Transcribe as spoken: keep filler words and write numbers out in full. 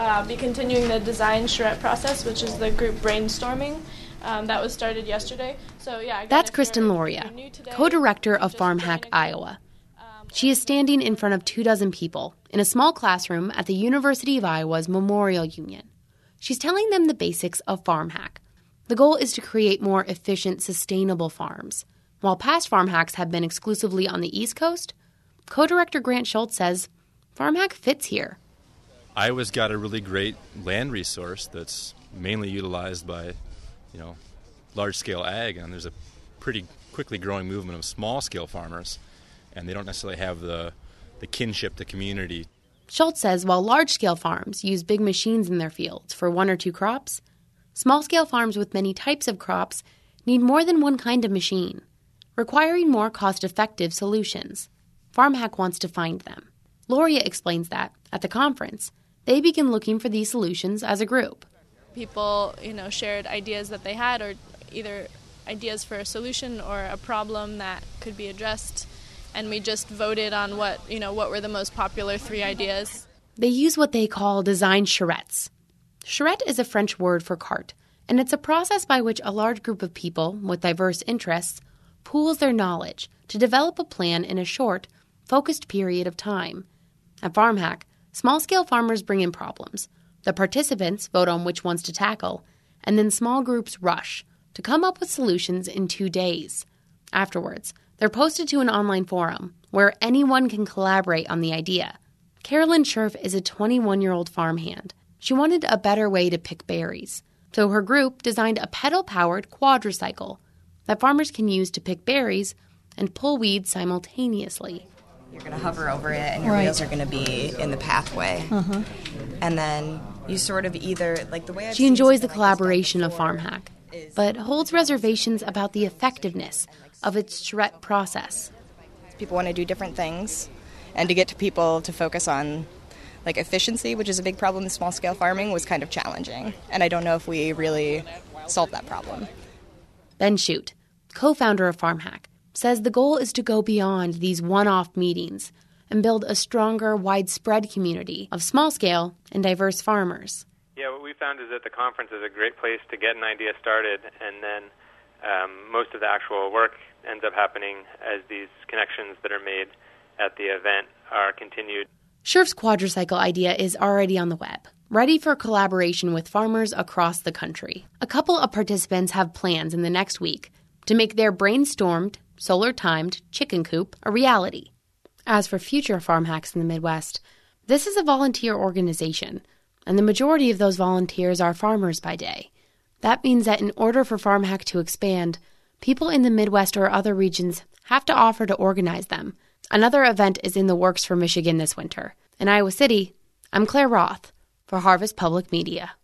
uh, be continuing the design charrette process, which is the group brainstorming um, that was started yesterday. So yeah, again, That's Kristen Loria, co-director of FarmHack Iowa. She is standing in front of two dozen people in a small classroom at the University of Iowa's Memorial Union. She's telling them the basics of FarmHack. The goal is to create more efficient, sustainable farms. While past FarmHacks have been exclusively on the East Coast, co-director Grant Schultz says FarmHack fits here. Iowa's got a really great land resource that's mainly utilized by, you know, large-scale ag, and there's a pretty quickly growing movement of small-scale farmers, and they don't necessarily have the, the kinship to community. Schultz says while large-scale farms use big machines in their fields for one or two crops, small-scale farms with many types of crops need more than one kind of machine, requiring more cost-effective solutions. FarmHack wants to find them. Loria explains that, at the conference, they began looking for these solutions as a group. People, you know, shared ideas that they had, or either ideas for a solution or a problem that could be addressed, and we just voted on what, you know, what were the most popular three ideas. They use what they call design charrettes. Charrette is a French word for cart, and it's a process by which a large group of people with diverse interests pools their knowledge to develop a plan in a short, focused period of time. At FarmHack, small-scale farmers bring in problems. The participants vote on which ones to tackle, and then small groups rush to come up with solutions in two days. Afterwards, they're posted to an online forum where anyone can collaborate on the idea. Carolyn Scherf is a twenty-one-year-old farmhand. She wanted a better way to pick berries, so her group designed a pedal-powered quadricycle that farmers can use to pick berries and pull weeds simultaneously. You're going to hover over it, and your right. wheels are going to be in the pathway. Uh-huh. And then you sort of either, like the way I've She enjoys the like collaboration of FarmHack, but holds reservations about the effectiveness of its charrette process. People want to do different things, and to get to people to focus on like efficiency, which is a big problem in small-scale farming, was kind of challenging. And I don't know if we really solved that problem. Ben Shute, co-founder of FarmHack, says the goal is to go beyond these one-off meetings and build a stronger, widespread community of small-scale and diverse farmers. Yeah, what we found is that the conference is a great place to get an idea started, and then um, most of the actual work ends up happening as these connections that are made at the event are continued. Scherf's quadricycle idea is already on the web, ready for collaboration with farmers across the country. A couple of participants have plans in the next week to make their brainstormed, solar-timed chicken coop a reality. As for future farm hacks in the Midwest, this is a volunteer organization, and the majority of those volunteers are farmers by day. That means that in order for FarmHack to expand, people in the Midwest or other regions have to offer to organize them. Another event is in the works for Michigan this winter. In Iowa City, I'm Claire Roth for Harvest Public Media.